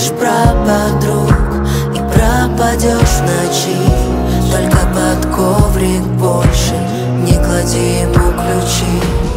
забудешь про подруг и пропадешь в ночи. Только под коврик больше не клади ему ключи.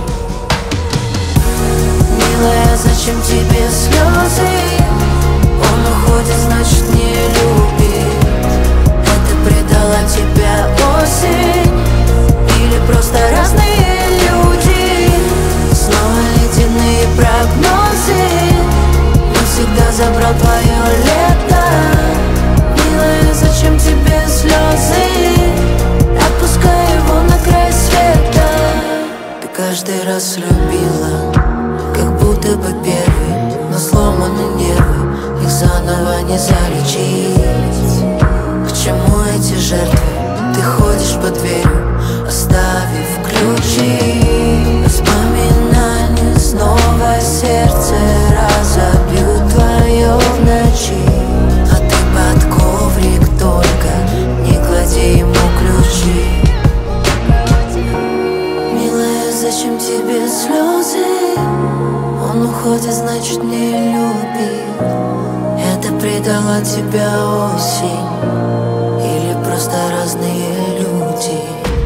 Милая, зачем тебе слезы? Он уходит, значит не любит. Это предала тебя осень или просто разные люди? Снова ледяные прогнозы, навсегда забрал твое лето. Милая, зачем тебе слезы? Отпускай его на край света. Ты каждый раз любила, как будто бы первый, но сломаны нервы, их заново не залечить. К чему эти жертвы? Ты ходишь по дверью, оставив ключи. Воспоминания снова сердце разобьют твое в ночи. А ты под коврик только не клади ему ключи. Милая, зачем тебе слезы? Он уходит, значит не любит. Это предала тебя осень или просто разные люди?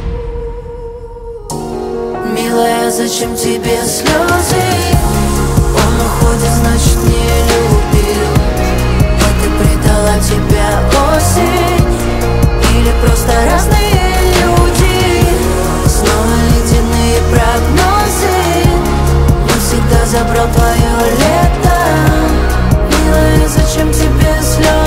Милая, зачем тебе слезы? Он уходит, значит не любит. Это предала тебя осень или просто разные люди? Снова ледяные прогнозы, навсегда забрал твое лето. Милая, зачем тебе слезы?